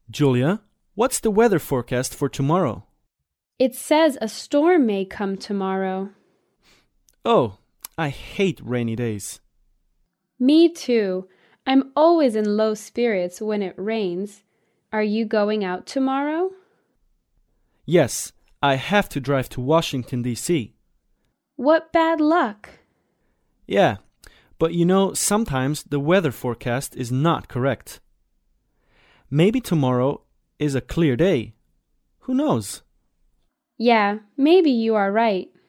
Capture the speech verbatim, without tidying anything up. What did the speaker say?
Julia, what's the weather forecast for tomorrow? It says a storm may come tomorrow. Oh, I hate rainy days. Me too. I'm always in low spirits when it rains. Are you going out tomorrow? Yes, I have to drive to Washington, D C What bad luck. Yeah, but you know, sometimes the weather forecast is not correct. Maybe tomorrow is a clear day. Who knows? Yeah, maybe you are right.